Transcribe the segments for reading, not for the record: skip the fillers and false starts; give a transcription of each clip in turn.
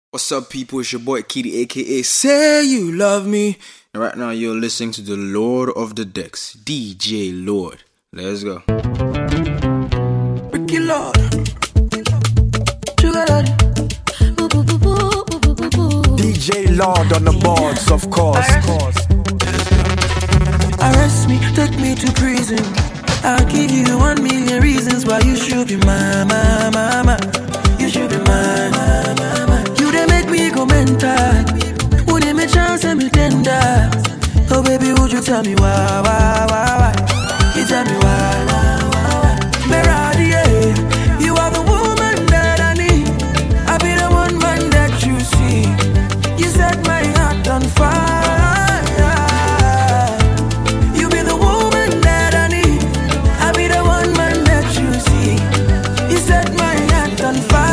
What's up, people? It's your boy Kitty, aka Say You Love Me. And right now, you're listening to the Lord of the Decks, DJ Lord. Let's go. Ricky Lord, Sugar Daddy, DJ Lord on the boards, of course. Arrest me, take me to prison. I'll give you 1 million reasons why you should be mine, You should be mine, You they make me go mental. Would they make chance and me tender? Oh baby, would you tell me why? You tell me why? Meradi, you are the woman that I need. I'll be the one man that you see. You set my heart on fire. You be the woman that I need. I'll be the one man that you see. You set my heart on fire.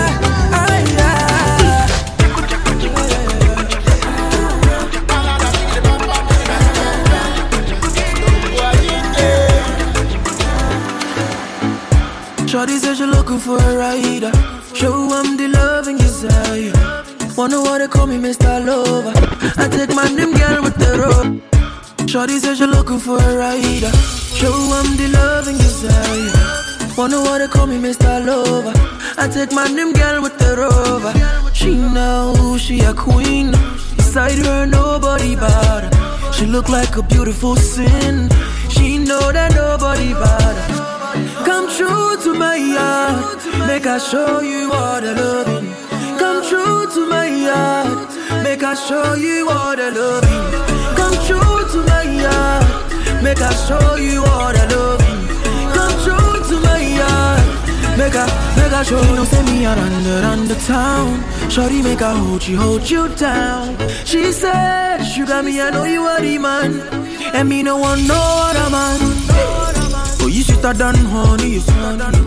Shorty says you're looking for a rider. Show them the love and desire. Wanna what they call me Mr. Lover. I take my name girl with the rope. Shorty says you're looking for a rider. Show them the love and desire. Wanna what they call me Mr. Lover. I take my name girl with the rover. She knows she a queen. Beside her nobody but her. She look like a beautiful sin. She know that nobody but her. Come true to my heart, make I show you all the loving. Come true to my heart, make I show you all the loving. Come true to my heart, make I show you all the loving. Come true to my heart, make I show you. Don't send me out under town. Shorty make I hold you down. She said, sugar me, I know you are the man, and me no one know what I'm on. Oh, you sweeter than honey, you honey.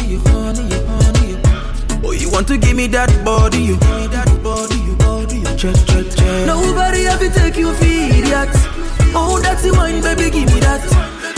Oh, you want to give me that body, you check. Nobody ever take you for idiot. Oh, that's the wine, baby, give me that.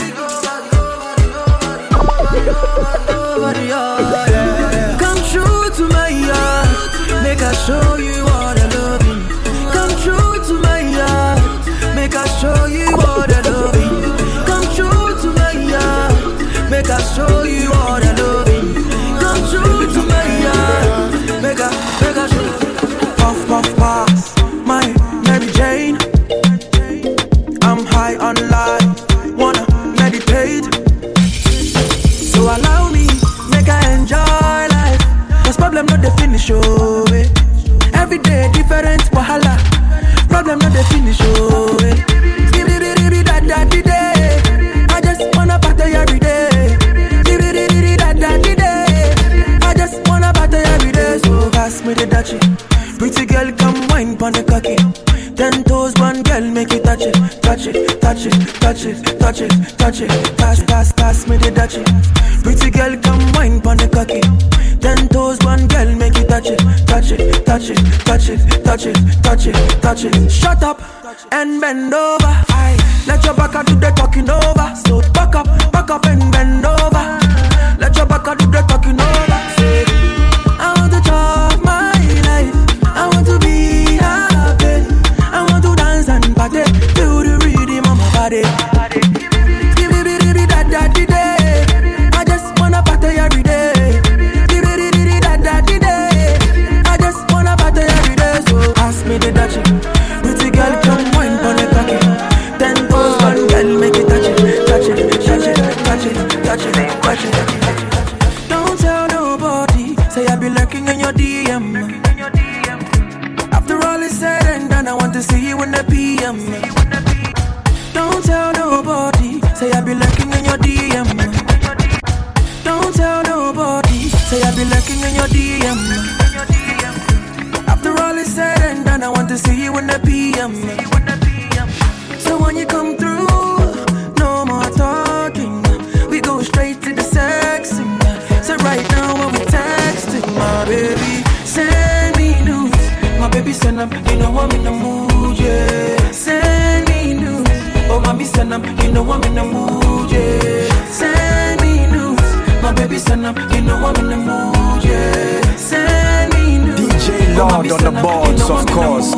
Come true to my heart, make I show you all the loving. Come true to my heart, make I show you all the loving. Come true to my heart, make I show you all the loving. Come true to my heart, make I show you. Puff, pass, my Mary Jane. I'm high on life, wanna meditate. So allow me, make I enjoy life. Cause problem not the finish, oh eh. Every day different wahala. Problem not the finish, oh eh. That day. I just wanna party every day. I just wanna party every day. So pass me the dutchie. Pretty girl, come wine pon the cocky. 10 toes, one girl, make you touch it. Pass me the dutchie. Pretty girl, come wine pon the cocky. 10 toes, one girl, make you touch it. Touch it. Shut up and bend over. Let your back do the talking over. So back up and bend over. Let your back do the talking over. Say, I want to chop my life. I want to be happy. I want to dance and party. Feel the rhythm of my body. Give me that day. I just wanna party every day. Give me that day. I just wanna party every day. So ask me the dutchie. Pretty girl, come wine pon the cocky. 10 toes, one girl, make it touch it. Don't tell nobody, say I be lurking in your DM. After all is said and done, I want to see you in the PM. Don't tell nobody, say I be lurking in your DM. Don't tell nobody, say I be lurking in your DM. After all is said and done, I want to see you in the PM. So when you come through, no more talking. We go straight to the sexing. So right now when we texting, my baby, send me news. My baby send up, you know I'm in the mood, yeah. Send me news. Oh, mommy send up, you know I'm in the mood, yeah. Send me news. My baby send up, you know I'm in the mood, yeah. Send me news. DJ Lord. Lord on the boards, of course.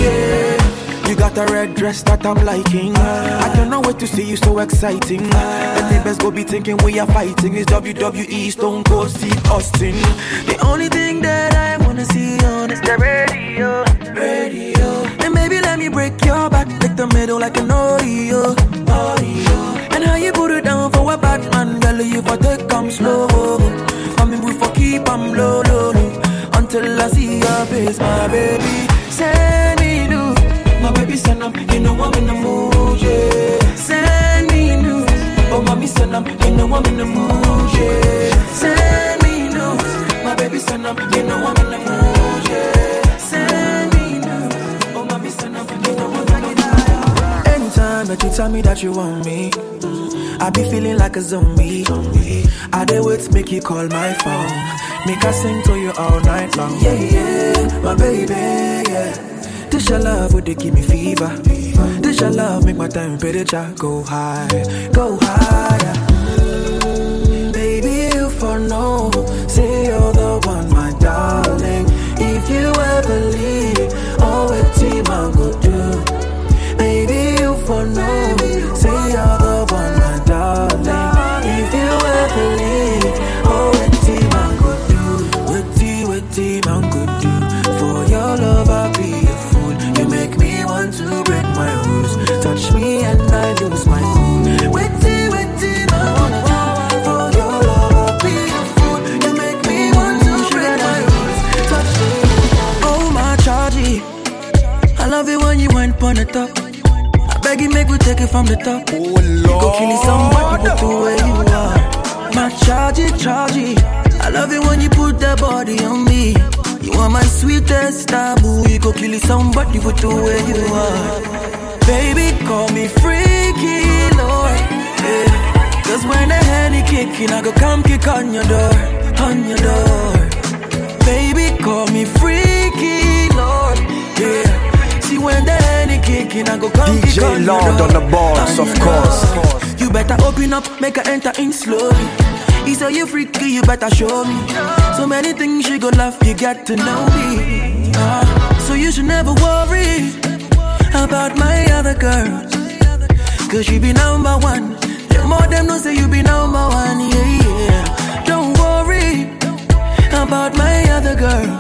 You got a red dress that I'm liking. I don't know what to see, you so exciting. The neighbors go be thinking we are fighting. It's WWE, Stone Cold Steve Austin. The only thing that I wanna see on is the radio. And maybe let me break your back, lick the middle like an Oreo. And how you put it down for a Batman, girl, you for take come slow. I mean we for keep I'm low, until I see your face, my baby. Send me news, my baby send up, you know I'm in the mood, yeah. Send me news, oh mommy send up, you know I'm in the mood, yeah. Send me news, my baby send up, you know I'm in the mood, yeah. Send me news, oh mommy send up, you know I'm in the mood. Anytime that you tell me that you want me, I be feeling like a zombie. I dare wait to make you call my phone, make I sing to you all night long. Yeah, my baby, yeah. This your love, would they give me fever? This your love, make my temperature go high, go higher. Baby, if I know, say you're the one, my darling. If you ever leave, oh, what team I go do? Baby, if I know, say you're the one, my darling. If you ever leave, oh, what team I go do? What team I go do? For your love, I'll be a fool. You make me want to break my rules. Touch me and I lose my cool. What team I wanna do? For your love, I'll be a fool. You make me want to break my rules. Touch me. Oh, my Chargy, I love it when you went on the top. I beg you, make we take it from the top. Oh Lord, go kill somebody with the way you are. My Chargy, I love it when you put that body on me. You are my sweetest taboo. You go kill somebody with the way you are. Baby, call me freaky, Lord, yeah. Cause when the Henny kicking, I go come kick on your door, on your door. Baby, call me freaky, Lord, yeah. See when the Henny kicking, I go come DJ kick on Lord your door, on the boards, of course. You better open up, make her enter in slowly. He saw you freaky, you better show me. So many things she gon' love, you get to know me. So you should never worry about my other girls, cause you be number one. The more them know say you be number one, yeah. Don't worry about my other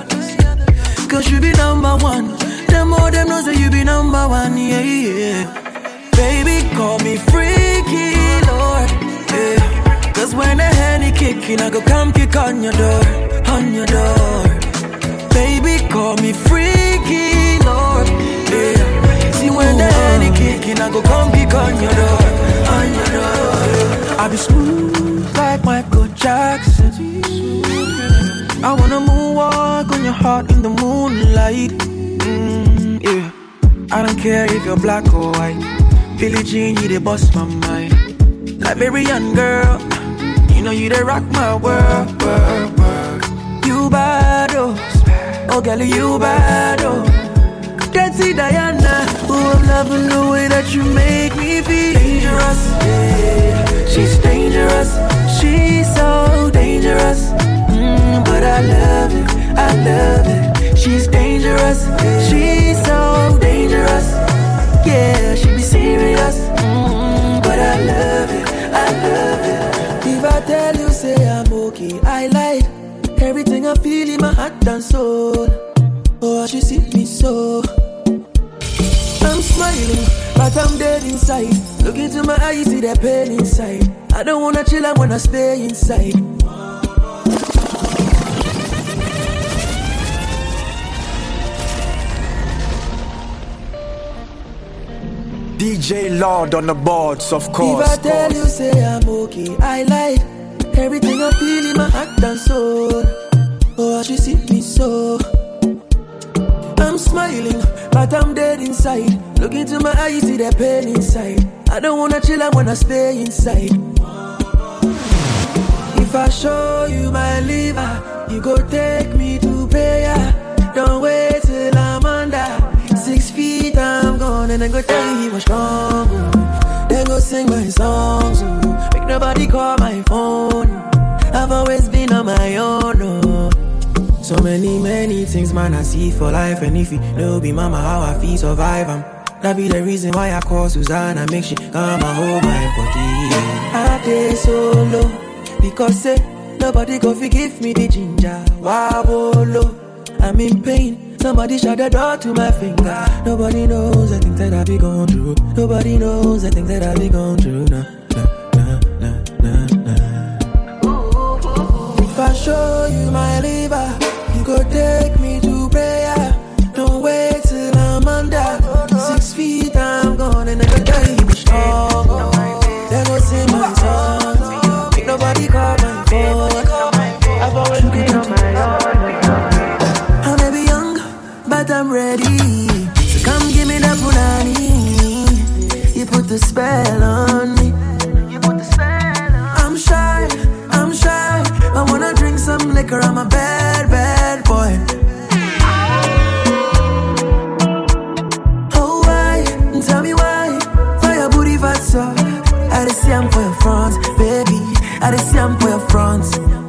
girls, cause you be number one. The more them know say you be number one, yeah. Baby, call me freaky, Lord, yeah. Cause when the Henny kicking, I go come kick on your door, on your door. Baby, call me freaky, Lord, yeah. See when the Henny kicking, I go come kick on your door, on your door. I be smooth like Michael Jackson. I wanna moonwalk on your heart in the moonlight, yeah. I don't care if you're black or white. Billie Jean, you dey bust my mind. Liberian girl, you know you dey rock my world. You bad, oh girl, you bad, oh. Dirty Diana, oh I'm loving the way that you make me feel. Dangerous, yeah. She's dangerous, she's so dangerous. But I love it, she's dangerous, she's so dangerous. Yeah, she be serious, but I love it. If I tell you, say I'm okay, I lied. Everything I feel in my heart and soul. Oh, she see me so. I'm smiling, but I'm dead inside. Look into my eyes, see that pain inside. I don't wanna chill, I wanna stay inside. DJ Lord on the boards, of course. If I tell you, say I'm okay, I lied. Everything I feel in my heart and soul. Oh, she see me so. I'm smiling, but I'm dead inside. Look into my eyes, see that pain inside. I don't wanna chill, I wanna stay inside. If I show you my liver, you go take me to prayer. Don't wait till I'm under 6 feet, I'm gone. And I go tell you what's wrong. Then go sing my songs. Make nobody call my phone. I've always been on my own. So many things things man I see for life. And if you know be mama how I feel survive, that be the reason why I call Susanna, make she come and hold my body. I stay solo because say nobody go forgive me the ginger. Wabolo, I'm in pain. Somebody shut the door to my finger. Nobody knows the things that I be going through. Nobody knows the things that I be going through. Nah. If I show you my liver, you go take me to prayer. Don't wait till I'm under 6 feet. I'm gonna never die. Be strong. They go sing my song. Ain't nobody call my phone. I've always been on my own. I may be young, but I'm ready. So come give me that punani. You put the spell on me. I'm shy. I wanna drink some liquor. I'm a bad boy. Oh why? Tell me why? For your booty fat so I just see I'm for your front, baby. I just see I'm for your front.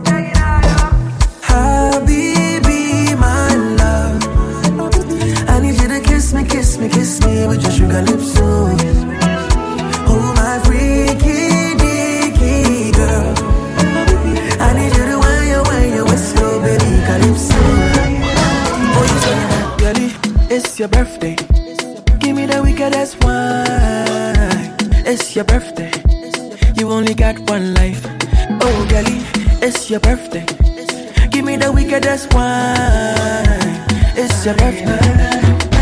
Habibi, my love, I need you to kiss me with your sugar lips, so oh my freaky dicky girl, I need you to wind your waist slow, baby, calypso. Oh, you say, girlie, it's your birthday. Give me the wickedest wine. It's your birthday. You only got one life. Oh, girlie, it's your birthday. Give me the wickedest wine. It's your birthday.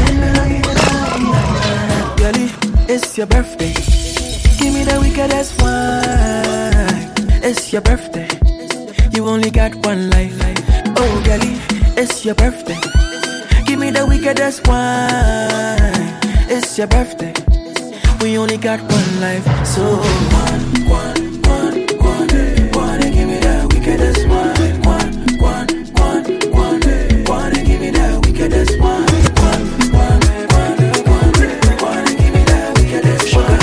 Girlie, it's your birthday. Give me the wickedest wine. It's your birthday. You only got one life. Oh, girlie, it's your birthday. Give me the wickedest wine. It's your birthday. We only got one life. So one, give me the wickedest wine. One, give me the wickedest wine. One, give me the wickedest wine.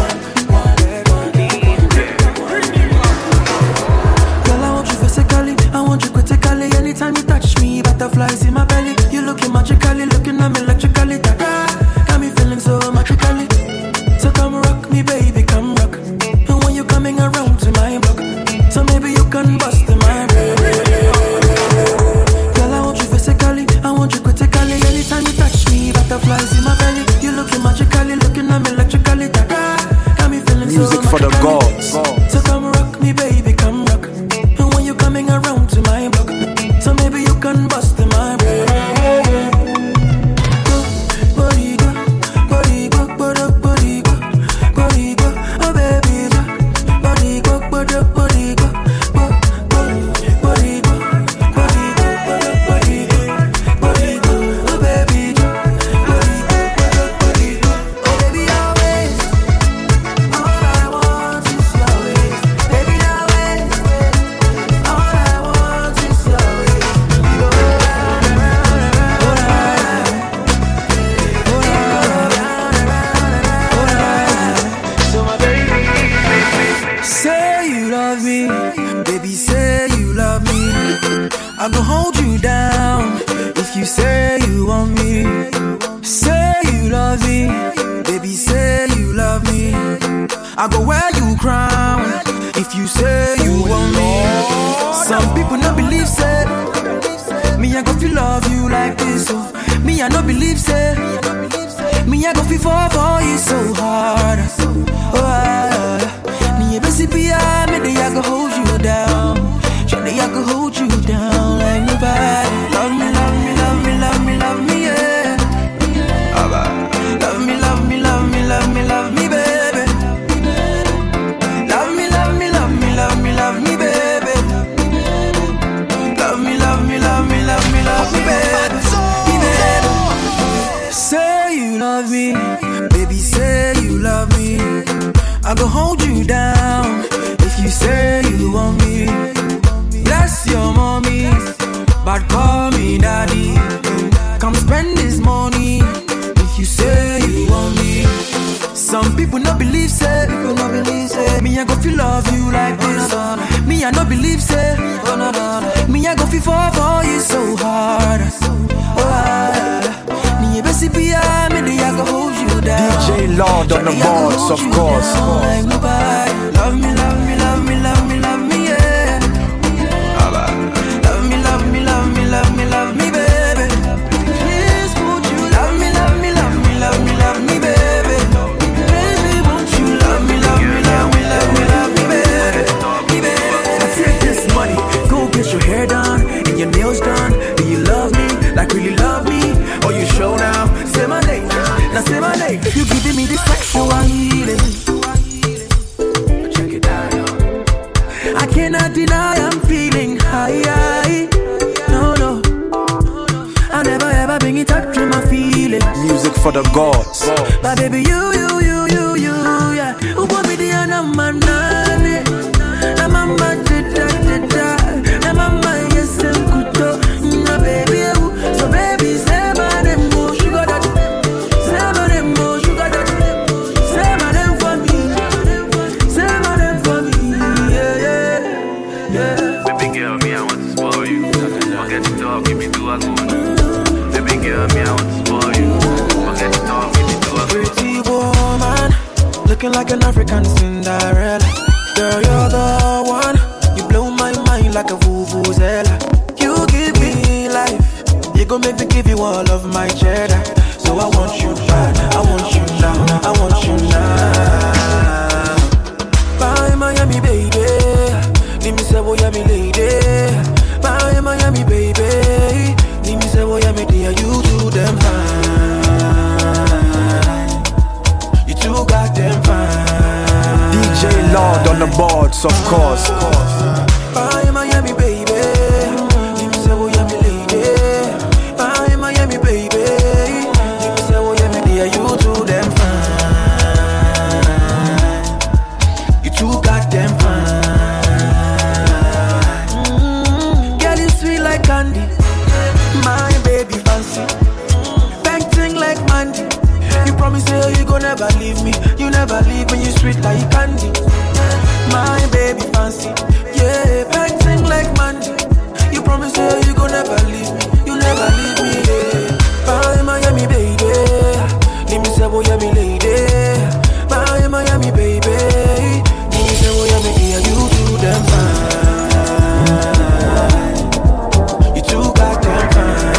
Girl, I want you physically, I want you critically. Anytime you touch me, butterflies in my belly. You looking magically, looking at me electrically. Got me feeling so magically. So come rock me, baby, come rock. And when you're coming around to my block, so maybe you can bust in my brain. Girl, I want you physically, I want you critically. Anytime you touch me, butterflies in my belly. You looking magically, looking at me electrically. Got me feeling music so for the gods. So come rock me, baby, come rock. And when you're coming around to my block, so maybe you can bust in my brain. I go hold you down if you say you want me. Say you love me, baby, say you love me. I go wear you crown if you say you want me. Some people no believe, say me I go feel love you like this, so me I no believe, say me I go feel fall for you so hard. Me a busy pia, me I go hold you down. Surely I could hold you down like nobody. Love me, love me, love me, love me, love me, yeah. Love me, love me, love me, love me, love me, baby. Love me, love me, love me, love me, love me, baby. Love me, love me, love me, love me, love me, baby. Say you love me, baby, say you love me. I go hold you down if you say you want me. Bless your mommy, but call me daddy. Come spend this money if you say you want me. Some people no believe, say me I go feel love you like this. Me I no believe, say me I go feel fall for you so hard. DJ Lord on the boards, of course. Like nobody. Love me, love me, love me, love me, love me, yeah. Love me, love me, love me, love me, love me, baby. Please won't you love me, love me, love me, love me, love me, baby. Baby, won't you love me, love me, love me, love me, love me, baby. I take this money, go get your hair done and your nails done. Do you love me? Like really love me? Or you show now? Say my name, now say my name. You giving me this sexual healing. Check it out, yo. I cannot deny I'm feeling high. No. I never ever bring it up to my feelings. Music for the gods. But baby, you, yeah. Who put me the man? Na mama da. Na mama yes and kuto. Na baby, so baby, say my name, sugar daddy. Say my name, sugar daddy. Say my name for me. Say my name for me. Yeah. Baby girl, me I want to spoil you. Forget to talk, give me two agona. Baby girl, me I want to spoil you. Forget to talk, give me two agona. Pretty woman, looking like an African Cinderella. Girl, you're the one. You blow my mind like a vuvuzela. You give me life. You gon' make me give you all of my cheddar. So I want you back. I want you now. I want you now. Bye, Miami, baby. Let me say, oh, yeah, me lady. Bye, Miami, baby. Let me say, oh, yeah, me dear. You do them fine. You too goddamn fine. DJ Lord on the boards, of course. Bye, Miami, baby. Let me say, oh, yeah, me lady. Bye, Miami, baby. Let me say, oh, yeah, me dear. You do them fine. You too goddamn fine. Girl, you sweet like candy. My baby fancy. Painting like Mandy. You promise you gon' never leave me. You never leave me, you sweet like candy. My baby fancy. Yeah, painting like Mandy. You promise you gon' never leave me. You never leave me, yeah. Bye, Miami, baby. Let me say, oh, yeah, me lady. Bye, Miami, baby. Let me say, oh, yeah, me dear. You do them fine. You too goddamn fine.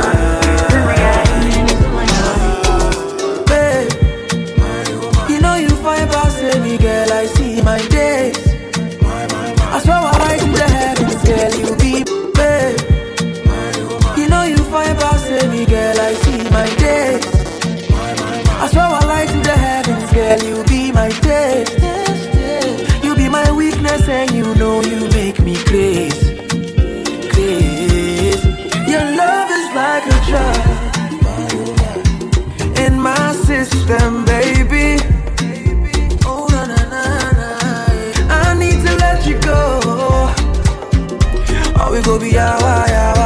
Babe, you know you fine past any girl I see my days. I swear I rise to the heavens, girl, you be babe. You know you fine past any girl I see my days. I swear I rise to the heavens, girl, you be my taste. You be my weakness and you know you make me crazy. Your love is like a drug in my system, baby. Oh, na. I need to let you go. Or we go be yawa.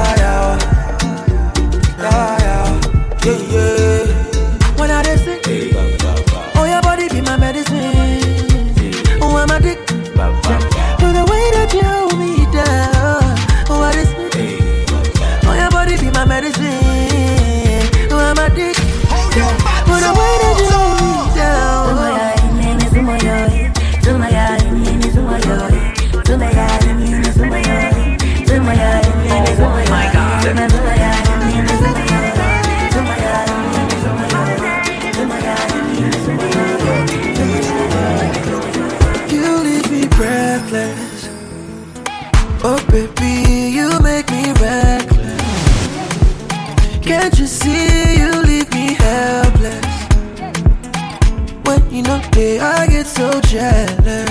Yeah. When I dey sick, oh, your body be my medicine. Oh, I'm addicted to the way that you hold me down. Oh, I dey sick. Oh, your body be my medicine. Oh, I'm addicted to the way that you hold me down. Oh my God. You leave me breathless. Oh baby, you make me reckless. Can't you see you leave me helpless? When you know that I get so jealous.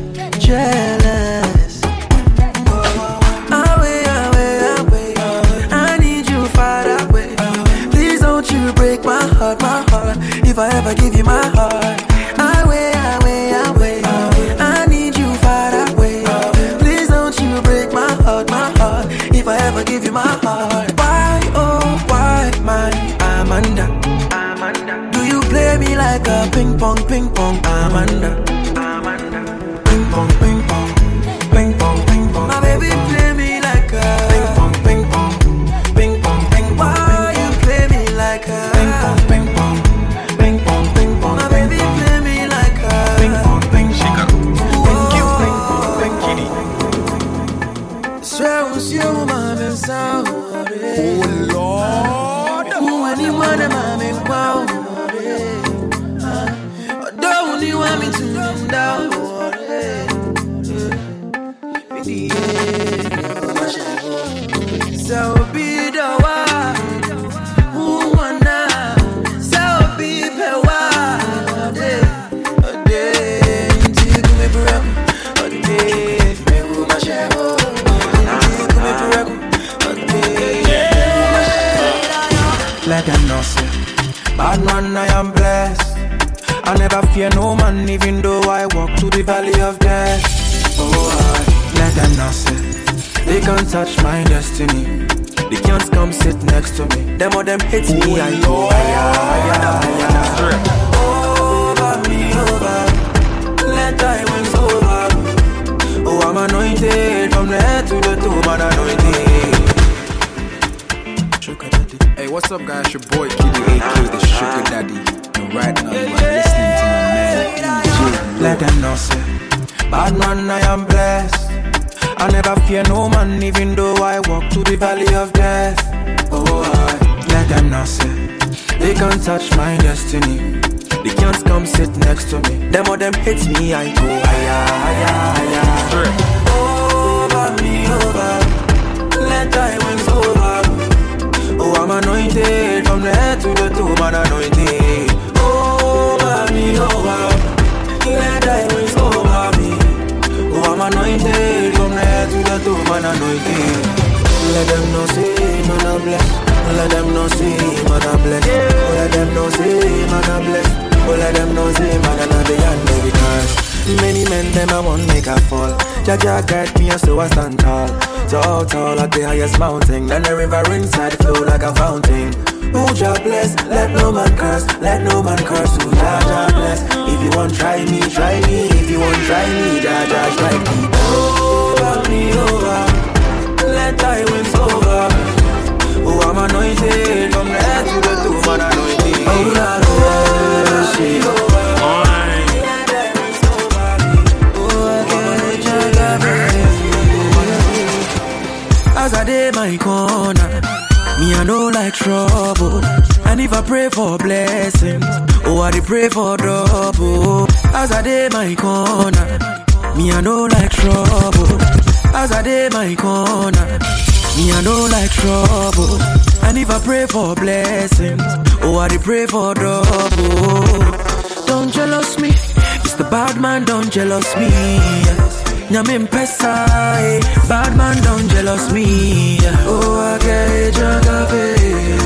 Away. I need you far away. Please don't you break my heart. If I ever give you my heart. Away. I need you far away. Please don't you break my heart. If I ever give you my heart. Why, oh why, my Amanda? Do you play me like a ping pong, Amanda? Ping pong. My baby play me like a ping pong. Why let them know say bad man I am blessed. I never fear no man, even though I walk through the valley of death. Oh, let them know say they can't touch my destiny. They can't come sit next to me. Them or them hate me, I go higher. Over me, over. Let thy wings over. Oh, I'm anointed from the head to the toe, man anointed. Sugar daddy. Hey, what's up, guys? Your boy Kitty AK, the Sugar Daddy. And right now, you are listening to my man DJ. Let them know say bad man I am blessed. I never fear no man, even though I walk through the valley of death. Oh, let them know say they can't touch my destiny. They can't come sit next to me. Them or them hate me, I go higher. Over me, over. Let thy wings over. Oh, I'm anointed from the head to the toe, man anointed. Over me, over. Let thy wings over me. Oh, I'm anointed from the head to the toe, man anointed. Let them know say, man I bless. Let them know say, man I bless. Let them know say, man I bless. Let them know say, man I the hand baby cause many men them I won't make a fall. Jaja guide me so I stand tall. Tall at the highest mountain. Then the river inside flow like a fountain. Oh, Jah bless, let no man curse. Let no man curse, oh, Jah bless. If you want try me, try me. If you want try me, Jah strike me. Over me, over. Let thy winds over. Oh, I'm anointed from the head to the toe, man anointed. Oh, Lord, oh, she over. Let thy winds over me. Oh, okay, Jah bless. As I did my corner, me I know like trouble. And if I pray for blessings, oh I pray for double. As I did my corner, me I know like trouble. As I did my corner, me I know like trouble. And if I pray for blessings, oh I pray for double. Don't jealous me, it's the bad man, don't jealous me. Nyamin pesa, bad man don't jealous me. Oh, I get Jagabe.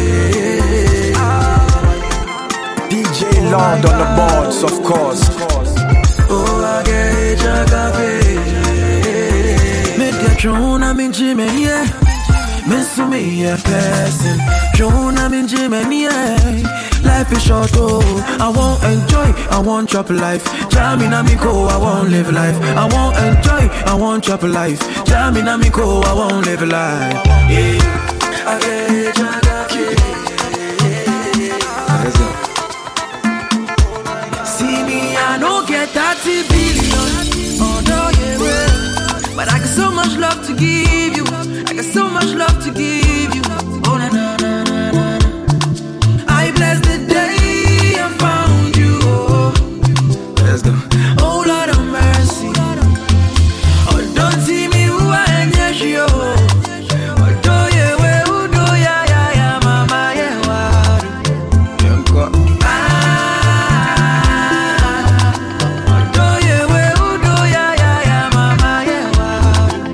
DJ Lord on the boards, of course. Oh, I get Jagabe. Make the throne, I'm in Jimmy, yeah. Miss me a person. Throne, I'm in Jimmy, yeah. Life is short, oh, I won't enjoy, I won't chop life. Jamming on me go, I won't live life. I won't enjoy, I won't chop life. Jamming on me go, I won't live life. Yeah, I get see me, I don't get 30 billion. Oh, no, yeah, well. But I got so much love to give you. I got so much love to give you. Oh, na na na na na. I bless the day I found you. Let's go. Oh Lord of mercy. Oh, don't see me who I am, yes, yo. Oh, do you, who do ya, mama, yeah, what? Oh, do you, who do ya, mama, yeah, what?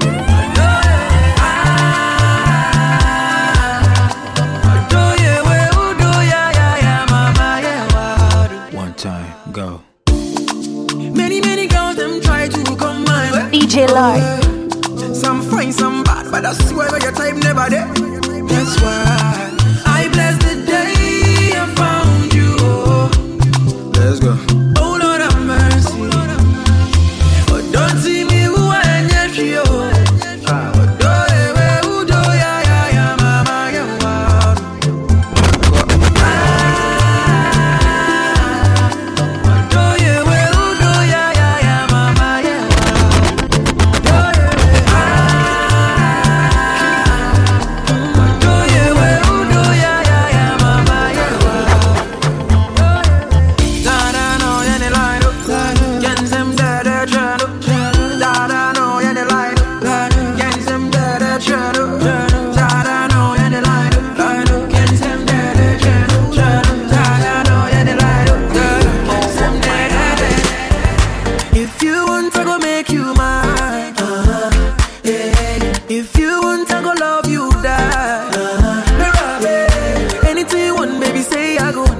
Do you, who do ya, mama, yeah, what? One time, go. Many girls them try to come my way. DJ Lord. Some fine, some bad, but I swear your time never there. That's why I bless the day I found you. Let's go. Oh Lord have mercy. Oh, don't see me who I am, yes, yo. Oh, do ya, mama, yeah, wow.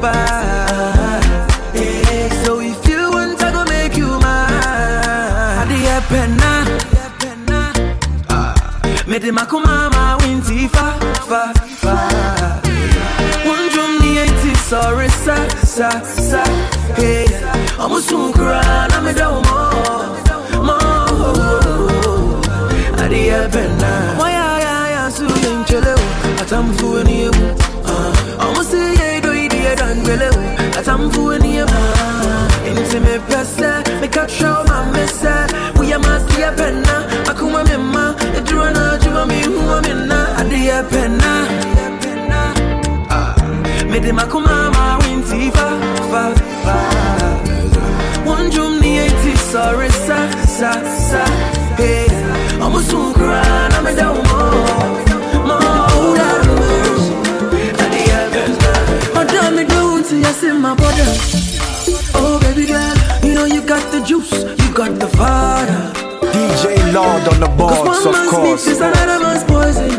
So if you want, I go make you mine. Adia penna, me de makumama winti fa. One drum ni eti sorry sa. Hey, I'm a sunkra na me da mo. Adia penna, why su yenchele atam fu ni ewu. I'm say ye do idiot and bele atam fu ni ewu. Into me pesa, me catch show my messa. We are must be a penna, akuma mema. Edruana juma mi huwa minna. Adia penna, me de makuma ma winti fa. One drum ni eti sorry sa. Hey, I'm a sunkra na me da mo. What do me do to you in my body? Oh baby girl, you know you got the juice, you got the fire. DJ Lord on the boards, of course. Is another man's poison.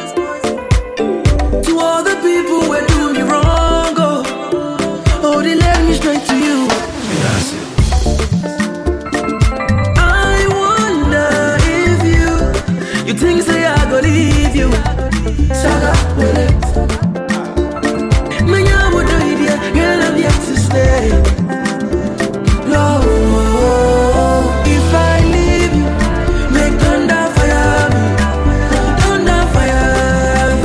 To all the people who do me wrong, oh they led me straight to you. I wonder if you think say I go leave you. Saga with it. Girl, I'm yet to stay. Love, if I leave you, make thunder fire me. Thunder fire.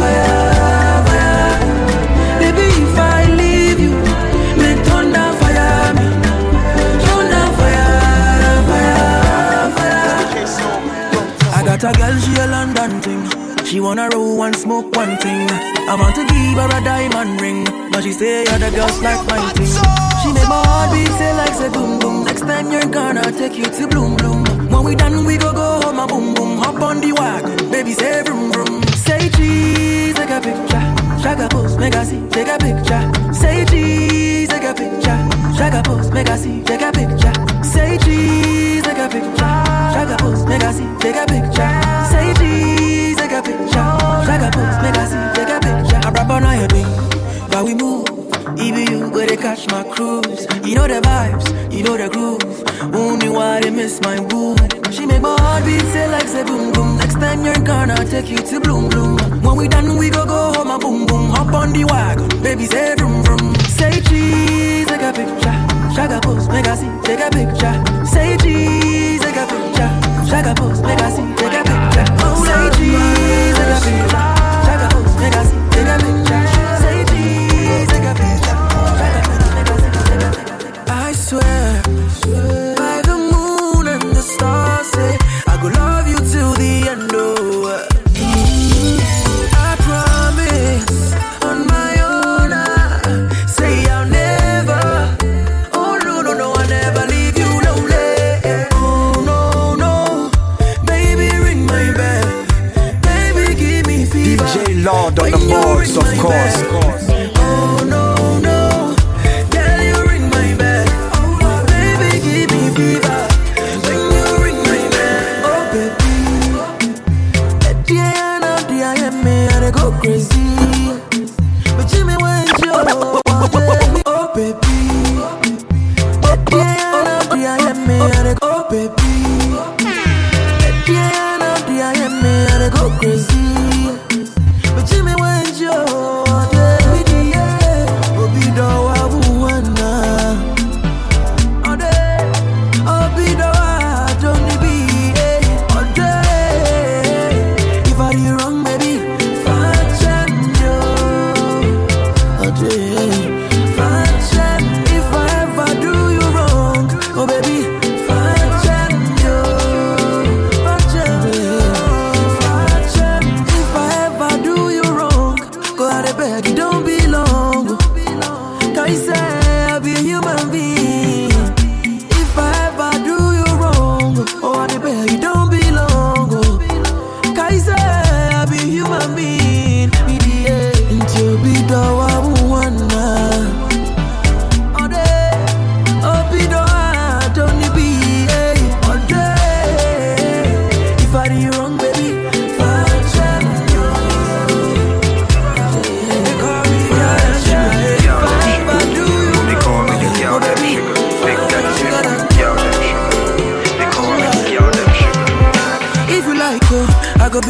Baby, if I leave you, make thunder fire me. Thunder fire. I got a girl, she a London thing. She wanna roll one, smoke one thing. I want to give her a diamond ring, but she say other girls like my thing. She make my heart beat say like say boom boom. Next time you're gonna take you to bloom bloom. When we done we go home a boom boom. Hop on the wagon, baby say vroom vroom. Say cheese, take a picture. Shaka post, make a see, take a picture. Say cheese, take a picture. Shaka post, make a see, take a picture. Say cheese, take a picture. Shaka post, make a see, take a picture. Say cheese, take a picture. Shaka post, make a see, take a picture. I rap on your thing, but we move. Even you go to catch my cruise. You know the vibes, you know the groove. Only why they miss my boo. She make my heart beat say like say boom boom. Next time you're gonna take you to bloom bloom. When we done we go home a boom boom. Hop on the wagon, baby say vroom vroom. Say cheese, take a picture. Shaka post, make a see, take a picture. Say cheese, take a picture. Shaka post, make a see, take a picture. Say cheese, take a picture. Shaka post, make a see, take a picture. Say cheese, take a picture. Shaka post, make a see, take a picture. I swear, by the moon and the stars, say I go love you till the end. Oh, I promise on my own.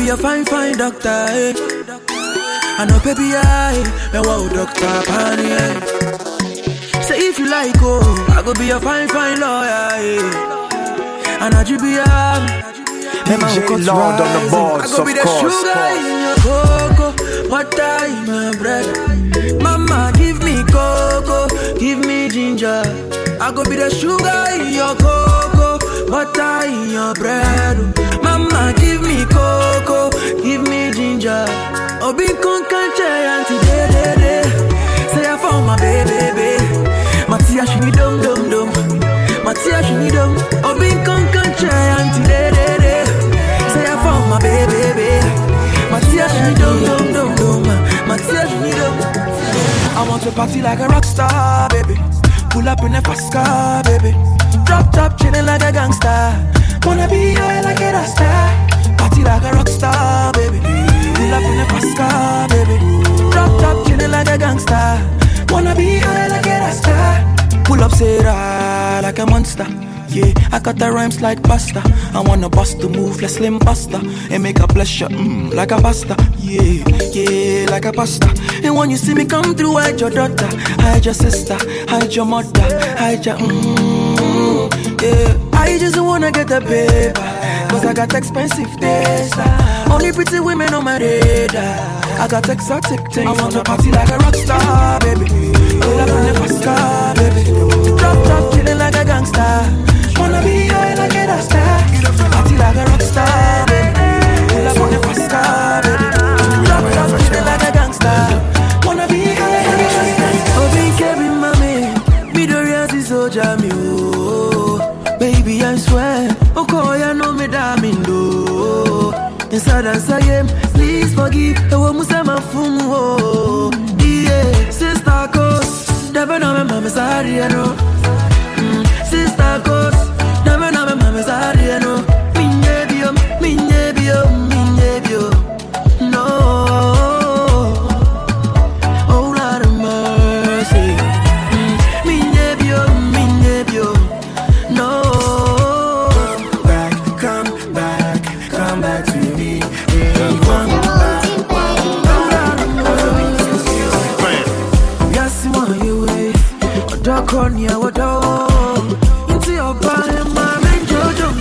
a fine doctor, eh. I know baby me wow doctor Pani, eh. Say if you like, oh, I go be a fine lawyer, eh. And I be DJ Lord on the boards, I go be the sugar in your cocoa, butter in my bread. Mama give me cocoa, give me ginger. I go be the sugar in your cocoa, butter in your bread. Mama give me cocoa, give me ginger. Obi con canche auntie de. Say I found my baby. Matia she need dum. Matia she need dum. Obi con canche auntie de. Say I found my baby. Matia she need dum. Matia she need dum. I want to party like a rock star, baby. Pull up in a fast car, baby. Drop top, chillin' like a gangster. Wanna be high like a star. Party like a rock star, baby. Pull up in a fast car, baby. Drop top, chillin' like a gangster. Wanna be high like a star. Pull up, say rah, like a monster. Yeah, I got the rhymes like pasta. I wanna bust the move like Slim Pasta and make a pleasure, like a pasta. Yeah, like a pasta. And when you see me come through, hide your daughter, hide your sister, hide your mother, hide your yeah. I just wanna get the paper, cause I got expensive taste. Only pretty women on my radar. I got exotic things. I wanna party like a rock star, baby. Pull up in the fast car, baby. Drop, chillin' like a gangster. Wanna be high like a star. Party like a rock star, baby. Pull up on the fast car, baby. Drop, chillin' like a gangster. Wanna be high like a star. Oh, be Kevin, mommy. Me do reality soldier, me oh. Baby, I swear. Oh, call ya know me damn do. Inside and say please forgive. The one Musama fumu. Yeah, sister goes. Never know my mama's sorry, I know. Sister goes. Never know my mama's sorry, I know. Minyebio. No. Oh, Lord of mercy. Minyebio. No. Come back to me. Yes, you want you way. Dark on you, what into your body, my man, Jojo.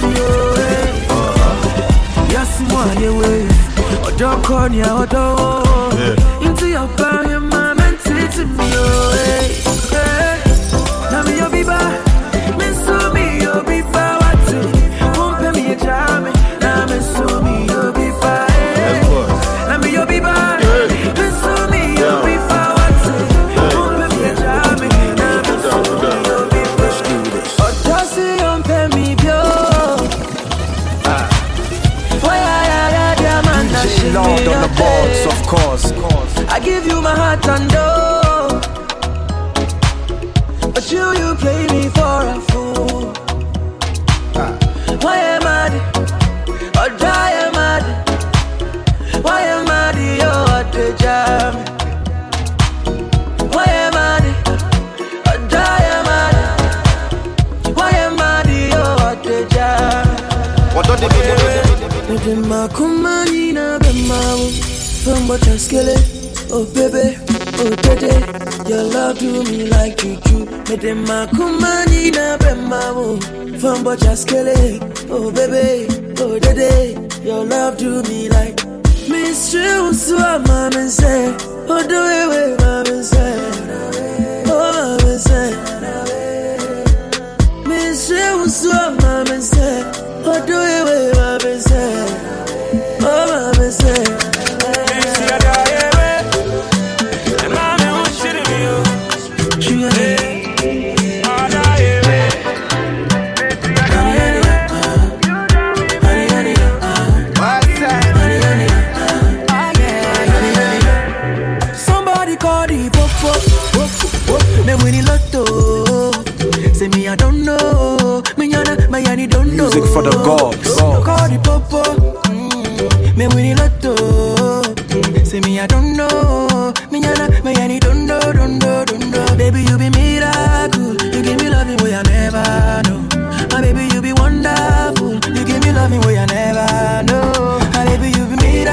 Yes, you want you way. Dark on you, what into your body, my man, to me. Now me, you'll be back. Miss me, you'll be back. Won't pay me a job. Now miss me, you'll be back. Now me, you'll be back. Miss me, you'll be back. Won't pay me a job. Now miss me, you'll be back. Oh, just don't pay me, yo. DJ Lord on the boards, of course. I give you my heart and door, but you play me for a fool. Why am I? Or die am I? Why am I the jam? Why am I? Or die am I? Why am I the jam? What don't they mean? Medema kumani na bemawo from what I skele. Oh baby, oh dede, your love do me like juju. Medema kumani na bemawo from what I skele. Oh baby, oh dede, your love do me like. Mystery uswa mama say, oh do it mama say, oh mama say. Mystery uswa mama say, oh do it mama say, oh mama say. I don't know. Music for the gods. Call the popo. Me winnie lotto. Say me I don't know. Me don't know. Baby you be miracle. You give me loving way I never know. My baby you be wonderful. You give me loving way I never know. My baby you be miracle.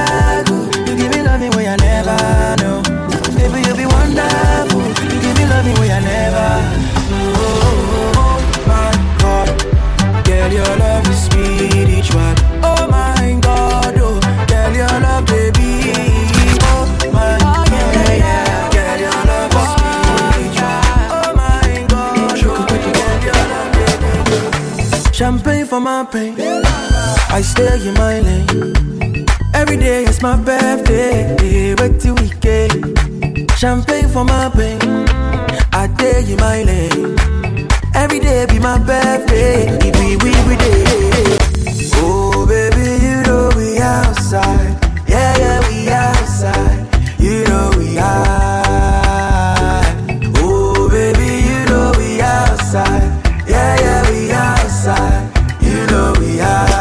my pain. I stay in my lane. Every day is my birthday. Wait till weekend. Champagne for my pain. I stay in my lane. Every day be my birthday. It be we day. Oh baby, you know we outside. Yeah, yeah, we outside. You know we high. Oh baby, you know we outside. Yeah, yeah, we outside. You know we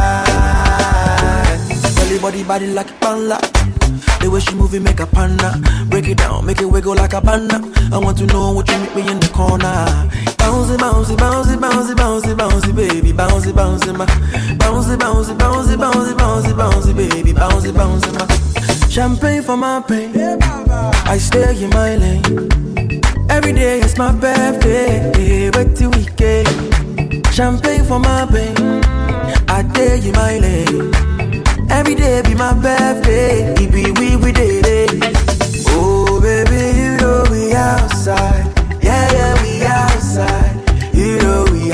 high. Everybody body like a panda. The way she move it make a panda. Break it down, make it wiggle like a panda. I want to know what you meet me in the corner. Bouncy, bouncy, bouncy, bouncy, bouncy, bouncy, baby, bouncy, bouncy, ma. Bouncy, bouncy, bouncy, bouncy, bouncy, bouncy, baby, bouncy, bouncy, ma. Champagne for my pain. I stay in my lane. Every day is my birthday. Wait till weekend. Champagne for my pain. I stay in my lane. Every day be my birthday. It be we day. Oh baby, you know we outside. Yeah, yeah, we outside. You know we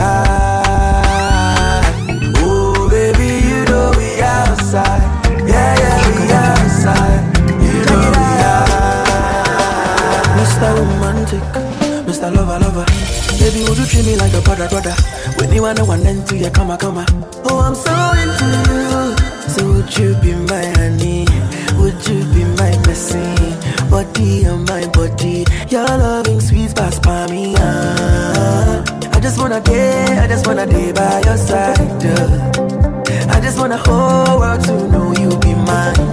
high. Oh baby, you know we outside. Yeah, yeah, we outside. You know we high. Mr. Romantic, Mr. Lover. Baby, would you treat me like a brother? With me, one then to your come. Oh, I'm so into you. So would you be my honey? Would you be my blessing? Body on my body. Your loving sweet past by me. I just wanna day by your side. I just want the whole world to know you be mine.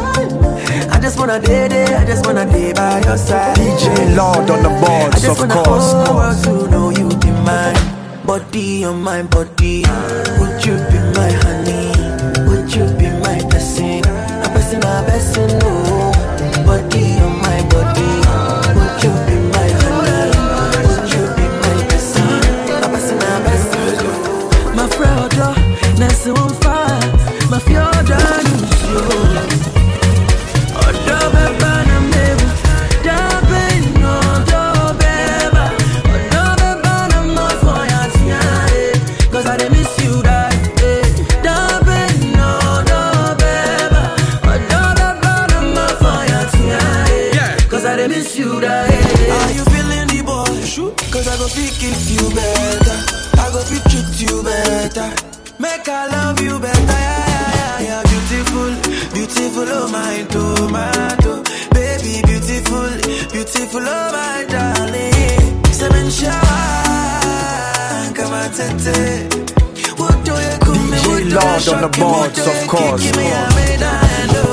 I just wanna day by your side. DJ Lord on the boards, I just of want the whole world to know you be mine. Body on my body. Would you be my honey? Would you be my blessing? A blessing, no. Body on my body. Would you be my honey? Would you be my blessing? A blessing, no. My friend, nice on fire. My field, Are you feeling the boy? Cause I go pick it you better. I go fit treat you better. Make I love you better. Yeah. Beautiful, oh my tomato. Baby, beautiful, oh my darling. Seven shine, come on, tete. What do you call me? DJ Lord on the boards, of course. Give me a medal.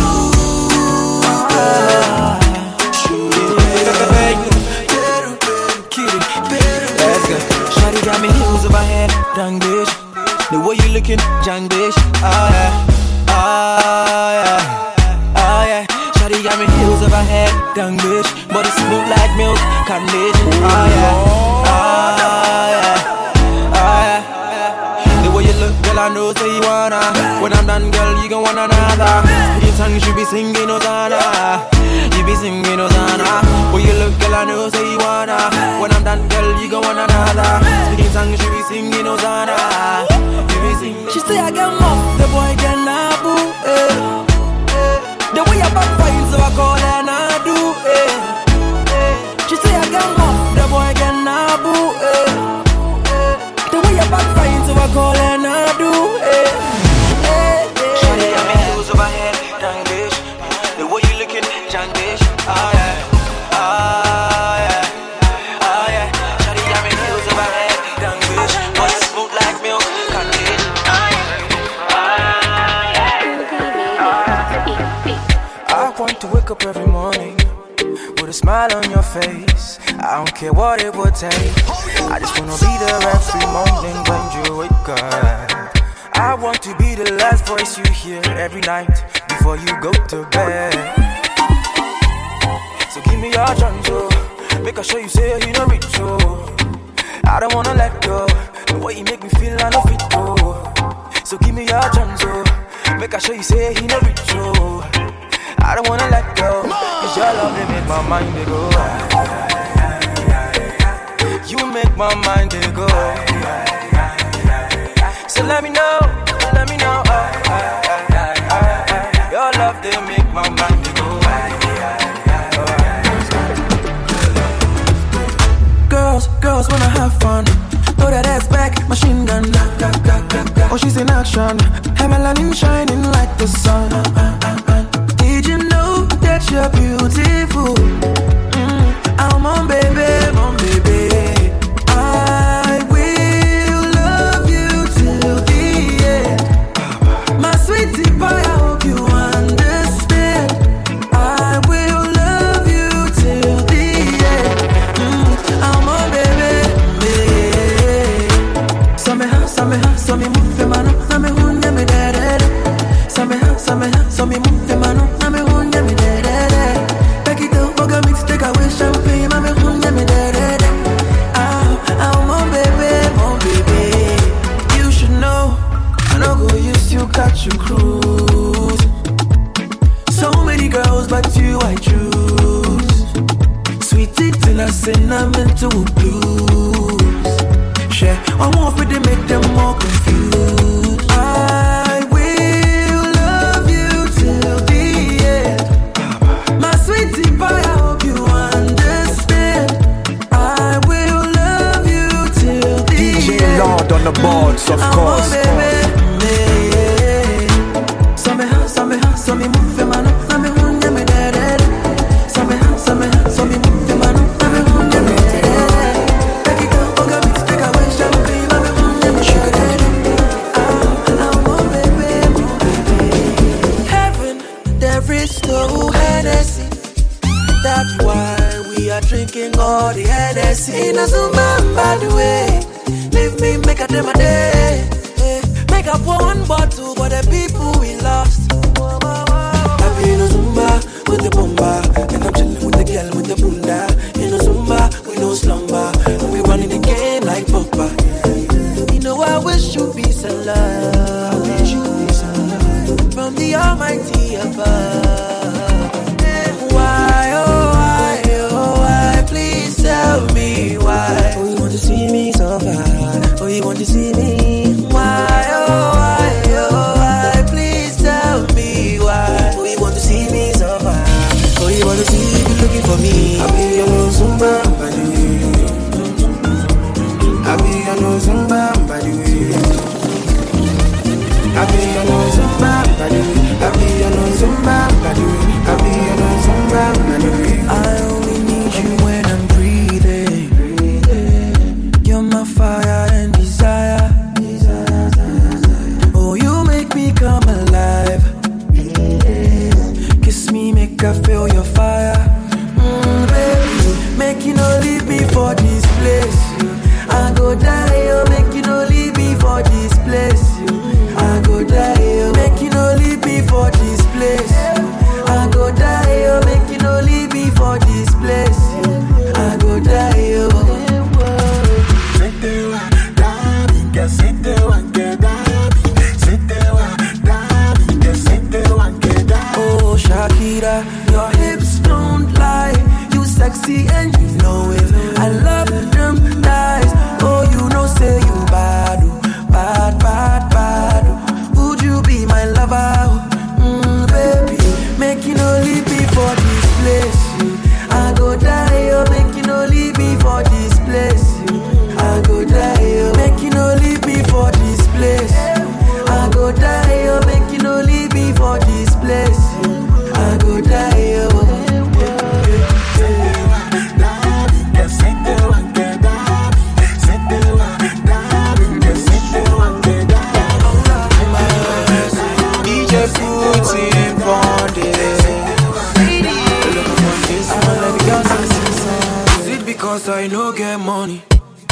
Shawty got me heels over head, dang bitch. The way you looking, dang bitch. Shawty got me heels over head, dang bitch. Body smooth like milk, condition. The way you look, girl, I know say you wanna. When I'm done, girl, you gon' want another. Your tongue should be singing Hosanna. You be singing Hosanna. When you look, girl, I know say you wanna. When I'm done, girl, you gon' want another. Your tongue should be singing Hosanna. You be singing. She say I get mocked, the boy get nabu. The way I back fine, so I call her Nadu. She say I get mocked, the boy get nabu. The way I back fine, so I call her Nadu. Shawty got me heels over head, dang bitch. The way you looking, dang bitch. Shawty got me heels over head, dang bitch. Body smooth like milk, condition. I want to wake up every morning with a smile on your face. I don't care what it would take. I just wanna be there every morning when you wake up. I want to be the last voice you hear every night before you go to bed. So give me your chance, oh. Make I show you say you know rich, oh. I don't wanna let go. The way you make me feel I know fit, oh. So give me your chance, oh. Make I show you say you know rich, oh. I don't wanna let go. Cause your love, they make my mind they go. You make my mind they go. So let me know. Your love, they make my mind go. Girls wanna have fun. Throw that ass back, machine gun. Oh, she's in action. Her melanin shining like the sun. Did you know that you're beautiful? I'm on baby. I will love you till the end. My sweetie pie, I hope you understand. I will love you till the end. I'm on baby. So me move the mano, na me hunde me dere. So me move the mano, na me hunde me dere. Back it up, boga mix, take away champagne, na me hunde me dere. I'm on baby. You should know, I no go use you, catch you cruise. So many girls, but you I choose. Sweet it till I send them into blues. Share, I want for them make them more confused. I will love you till the end. My sweetie pie, I hope you understand. I will love you till the end. DJ Lord on the boards, of course. So me move the man, so me hunde me dere. So me move the man, so me hunde me dere. Take it up, boga mix, take away champagne, so me hunde me dere. I'm on baby. Heaven, there is no Hennessy. That's why we are drinking all the Hennessy. In a Zumba, by the way, leave me make a dem a day. Make up one bottle for the people we lost. In a Zumba with the bomba, and I'm chilling with the girl with the bunda. In a Zumba, we no slumber, and we running the game like Papa. You know I wish you peace and love, from the Almighty above. Why, oh why, please tell me why. Oh, you want to see me suffer? Oh, you want to see me? Why, oh why, please tell me why. Oh, you want to see me suffer? Oh, you want to see me looking for me? I be your no Zumba, by the way. I be your no Zumba, by the way. I be your no Zumba, by the way. I be your no Zumba, by the way. I be your no Zumba, by the way. I only need you when I'm breathing. You're my fire and desire. Oh, you make me come alive. Kiss me, make I feel your fire. Baby, make you no leave me for this place. I go die, oh, make you no leave me for this place. I go die, oh, make you no leave me for this place. I go die, oh, make you no leave me for this place. I go die, oh. Oh, Shakira, your hips don't lie. You sexy and you know it. I love them thighs. Oh, you know, say you bad. Would you be my lover? Baby, make you no leave me for this place. I go die, oh, make you no leave me for this place. I go die, oh, make you no leave me for this place. I go die, oh, make you no leave me for this place. I go die, oh. Is it because I no get money?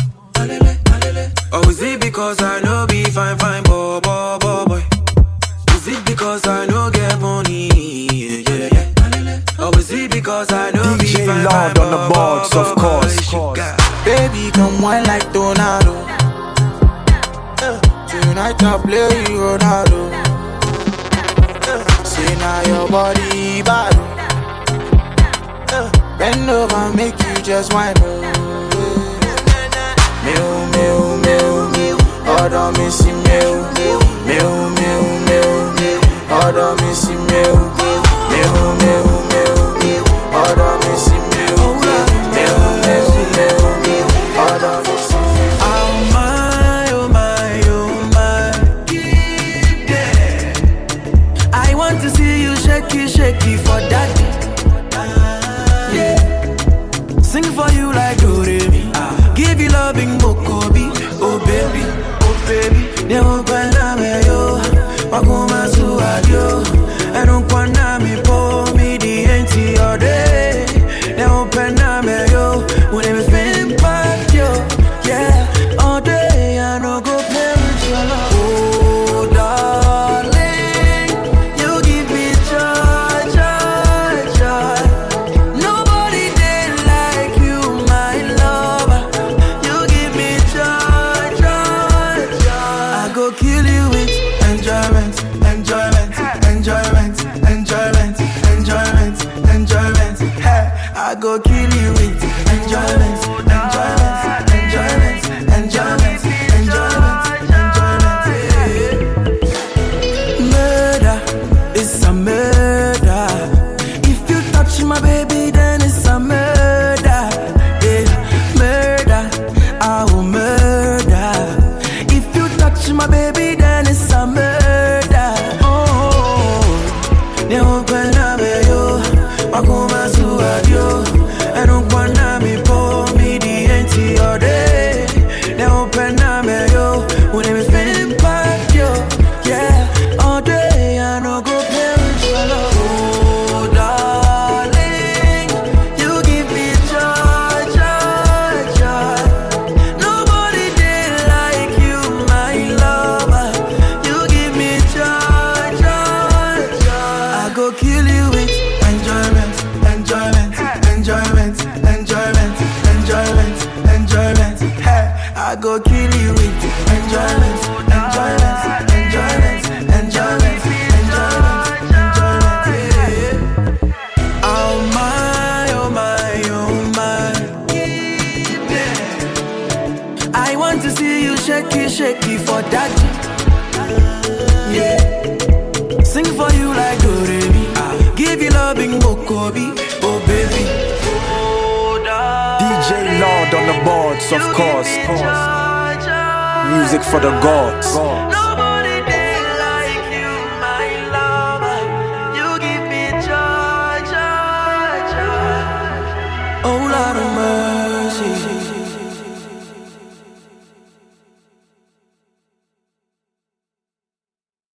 Or is it because I no be fine, boy? Is it because I no get money? Yeah. Or is it because I no be DJ fine, Lord on the boards, of course. Baby, come wine like Donado. Tonight I play Ronaldo. Say now your body bad. Bend over, make you just whine. Odo mi si meu, meu, meu, meu. Odo mi si meu, meu, meu, meu. Odo mi si meu, meu, meu, meu. Odo mi si meu. Oh my, oh my, oh my. Yeah. I want to see you shaky, shaky for daddy. Yeah. Sing for you like Doremi. Give you loving Mokobi. Oh baby, oh baby. They won't find me yo. Wakuma suadio. I don't want me po me the empty all day. They won't find me yo. When they spin back yo. Yeah, all day I no go play with your love. Oh darling, you give me joy, joy, joy. Nobody did like you, my lover. You give me joy, joy, joy. I go kill you with enjoyment, enjoyment, enjoyment, enjoyment, enjoyment, enjoyment. Hey, I go kill you with enjoyment, enjoyment, enjoyment, enjoyment, enjoyment, enjoyment. Yeah. Murder is a murder. If you touch my baby, then it's a murder. Yeah. Murder, I will murder. If you touch my baby, then it's a murder. Oh, they open up yo. Wakuma suadio. I don't wanna me for me the empty all day. They open up yo. When they spin back yo. Yeah, all day I no go play with your love. Oh darling, you give me joy, joy, joy. Nobody did like you, my lover. You give me joy, joy, joy. I go kill you with enjoyment, enjoyment, enjoyment, enjoyment, enjoyment, enjoyment. Hey, I go kill you with enjoyment, enjoyment, enjoyment, enjoyment, enjoyment, enjoyment. Yeah. Oh my, oh my, oh my. Yeah. I want to see you shaky, shaky for daddy. Yeah. Sing for you like Doremi. Give you loving Mokobi. Oh baby. DJ Lord on the boards, of course. Music for the gods.